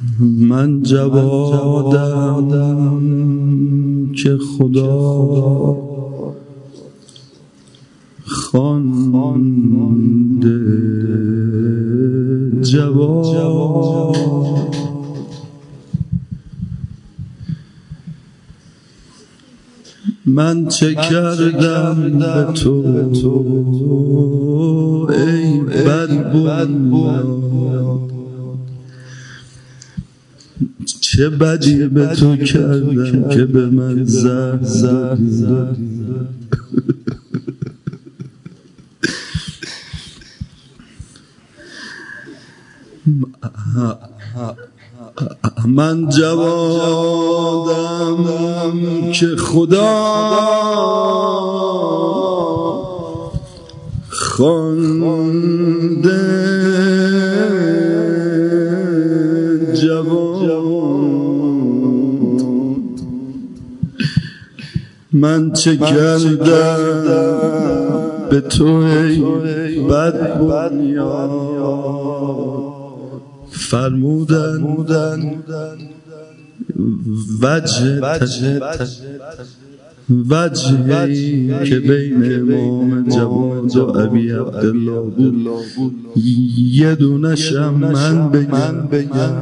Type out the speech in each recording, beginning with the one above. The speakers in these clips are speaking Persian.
من جوادم که خدا خوانده جواد. من چه کردم به تو ای بدبویان، چه بدی به تو کردم که به من زهر زدی. من جوادم که خدا خوانده جواد. من چه کردم به تو ای بدبنیان، فرمودن وجهی که بین امام جواد و ابی عبدالله بود، یه دونشم من بگم.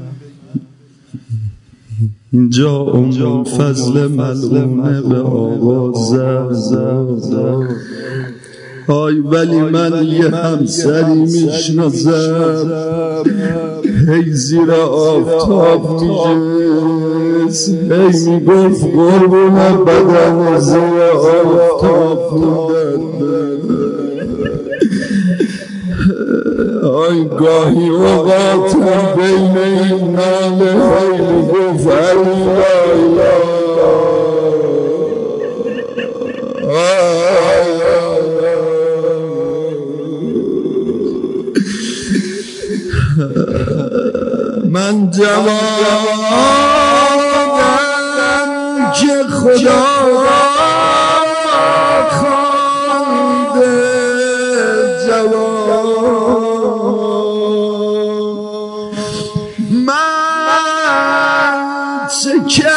اینجا فضل ملعونه به آواز زد آی ولی من یه همسری میشناسم هی زیر آفتاب میجست، هی میگفت قربون بدن زیر آفتاب بودن. آی گاهی اوقاتم بین این ناله هی میگفت من جوادم که خدا خوانده جواد. من چه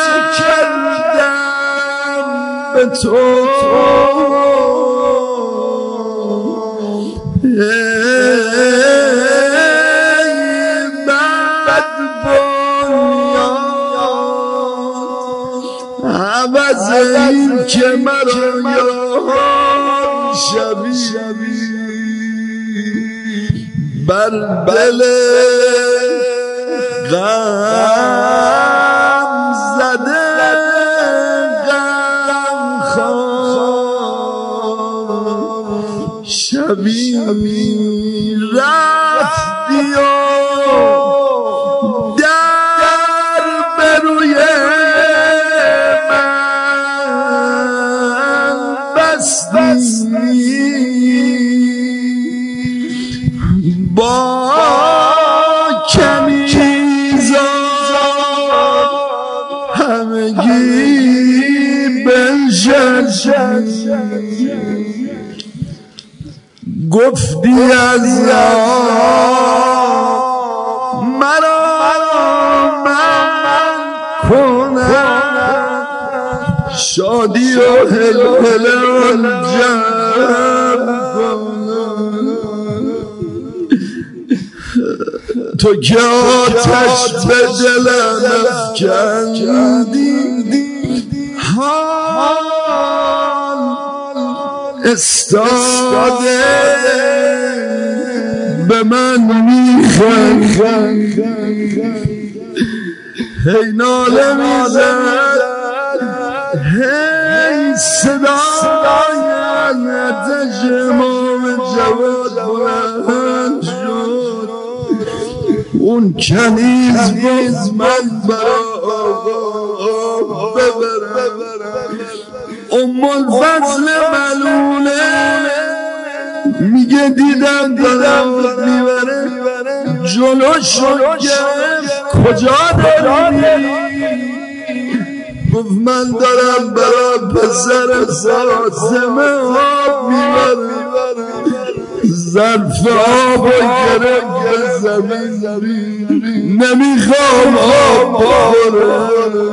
کردم به تو عوض این که مرا یار شبی بر دل غم زده غم خواه شبی رفتی و در بروی با کمیزان همگی بنشستی، گفتی از مرا من کنم شادی و هلهله و جمع کنم. تو که آتش به دلم افکندی حال استاده به من میخند، هی ناله میزد هی صدای آتش امام جواد بلند شد. اون کنیز بود من برا آقا ببرم. الفضل ملونه میگه دیدم میبره جلوشو گرفت کجا داری؟ گفت من دارم برا پسر فاطمه آب میبرم. ظرف آب و گرفت زمین نمیخوام آب بخوره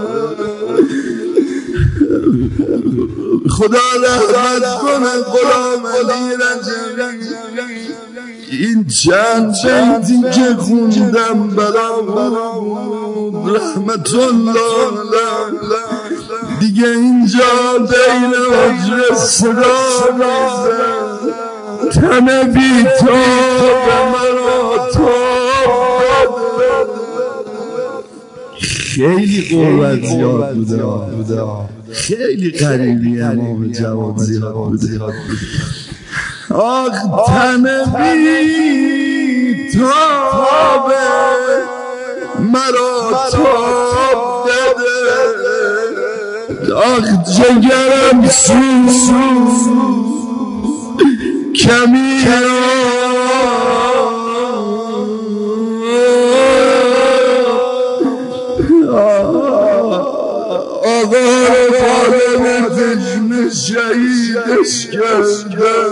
خدا رحمت کنه غلام علی رجبی این چند بیتی که خوندم برام رحمت الله دیگه اینجا بین حجر صدا میزن تن بیتاب مرا تاب خیلی قوت زیاد بوده خیلی قریبی امام جواد زیاد بوده آخ تن بیتاب مرا تاب بده آخ جگرم سوز کمی آقا فالم دجن شهیدش کردن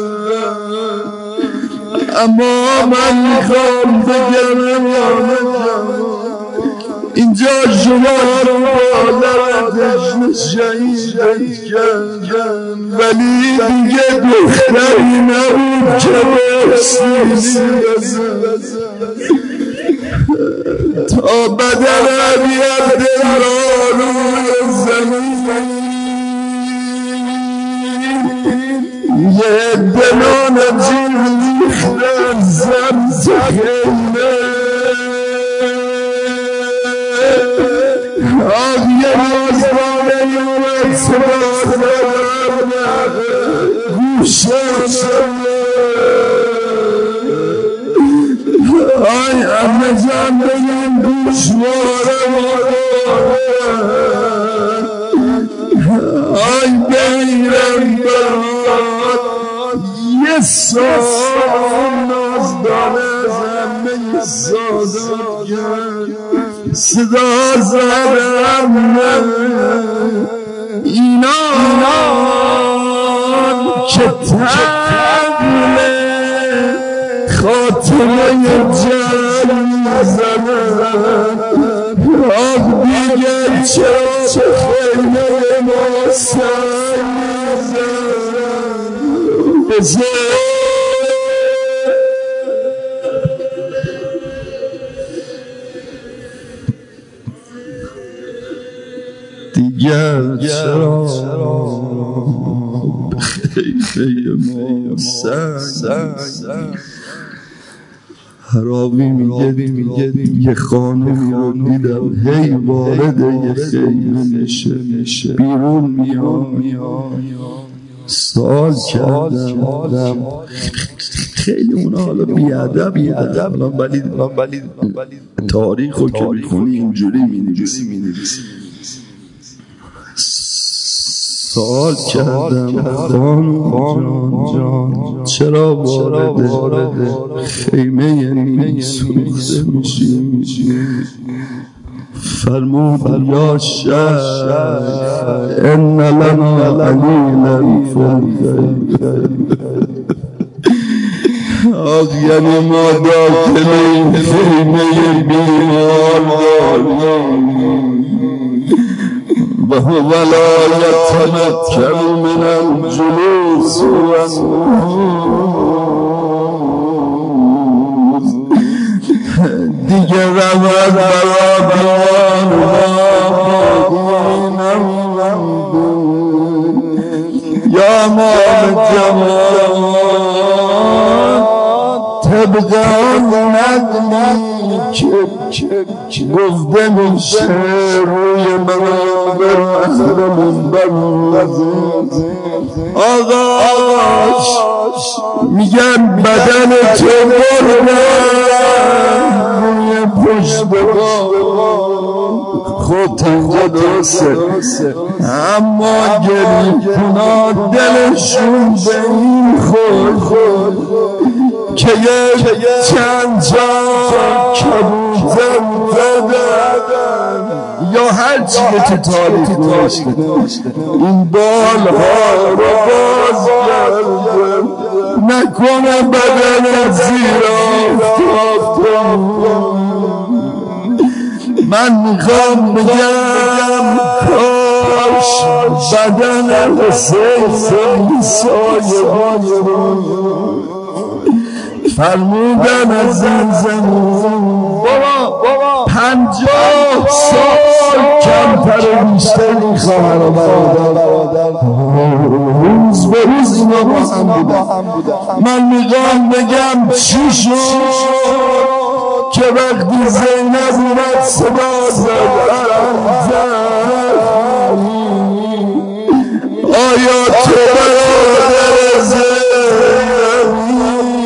اما من میخوام بگم اینجا شما رو بالم دجن شهیدش کردن ولی دیگه دختری نبود که بسیسی تا بدن عبیت دلالو زمین یه دلان جیل ریختن زمز خیمه آق یه مازدانه یومد سبازم گوشم آی امه جان بگم گوشوارم آی بیرم برات یه سال نازدانه زمه سادت کرد صدا زدم اینان که تبله خاتمه جنگ زنم آق دیگر چرا خیمه ما سنگ زنم دیگر چرا خیمه ما سنگ حراوی میگه یه خانمی رو دیدم هی وارد یه خیمه میشه بیرون میاد سوال کردم خیلی اونا حالا بیادب بودن ولی تاریخ رو که میخونی اینجوری مینویسی سوال کردم خانم جان چرا وارد خیمه نیم سوخته میشی فرمود یا شیخ ان لنا علینا آخ یعنی ما داخل این خیمه بیمار داریم و هو لا یتمکن من الجلوس دیگه رود برا یا امام جواد طبقان نقلی که گفته میشه روی منابر اهل منبر آقاش میگن بدن تو بردن روی پشت خود تنجا درسته اما گریه دلشون به این خود که یک چند جا کبوتر بدن یا هر چیه تو تاریخ نوشته این بالها رو باز کردن نکنه بدن زیر آفتاب. من میخوام بگم کاش بدن حسین سایه فرمودن از این زمین 50 سال کمتر بیشتری خواهر و برادر روز به روز اینا با هم بودن. من میخوام بگم چی شد که وقتی زینب اومد صدا زد آیا تو برادر زینبی؟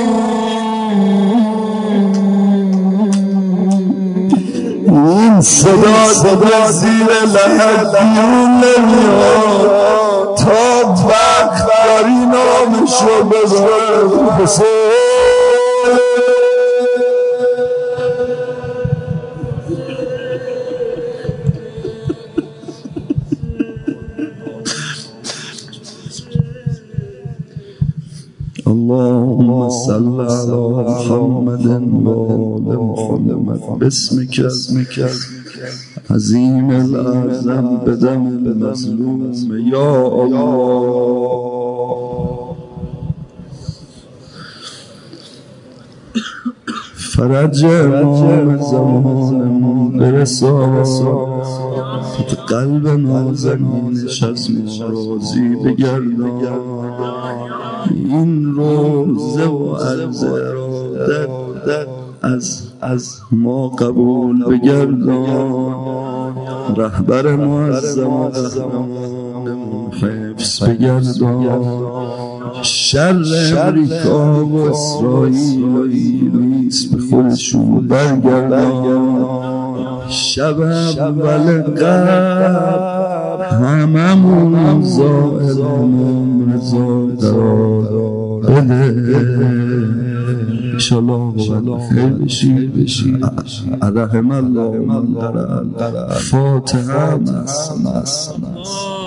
این صدا زیر لحد بیرون نمیاد تا وقت داری نامشو بذار حسین. اللهم صل على محمد وآل محمد باسمك عظیم الأعظم بدم المظلوم یا الله. فرج امام زمانمون برسان قلب نازنینش از ما راضی بگردان. این روزه و عرض ارادت از ما قبول بگردان. رهبر معظم و قهرمان حفظ بگردان. شر امریکا و اسرائیل و انگلیس به خودشون برگردان. شب اول قبل هممون زائر امام رضا قرار بده. انشالله خیر بشی. رحم الله من قرأ الفاتحه.